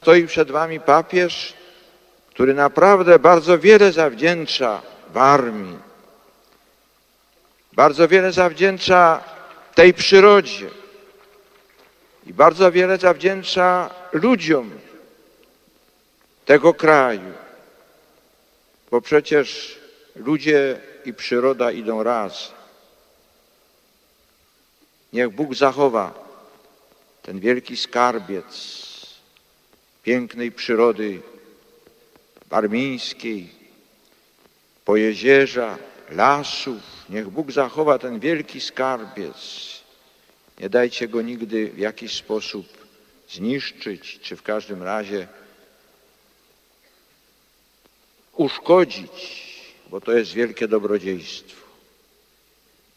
Stoi przed wami papież, który naprawdę bardzo wiele zawdzięcza Warmii. Bardzo wiele zawdzięcza tej przyrodzie i bardzo wiele zawdzięcza ludziom tego kraju, bo przecież ludzie i przyroda idą raz. Niech Bóg zachowa ten wielki skarbiec pięknej przyrody warmińskiej, Pojezierza, lasów. Niech Bóg zachowa ten wielki skarbiec. Nie dajcie go nigdy w jakiś sposób zniszczyć, czy w każdym razie uszkodzić, bo to jest wielkie dobrodziejstwo.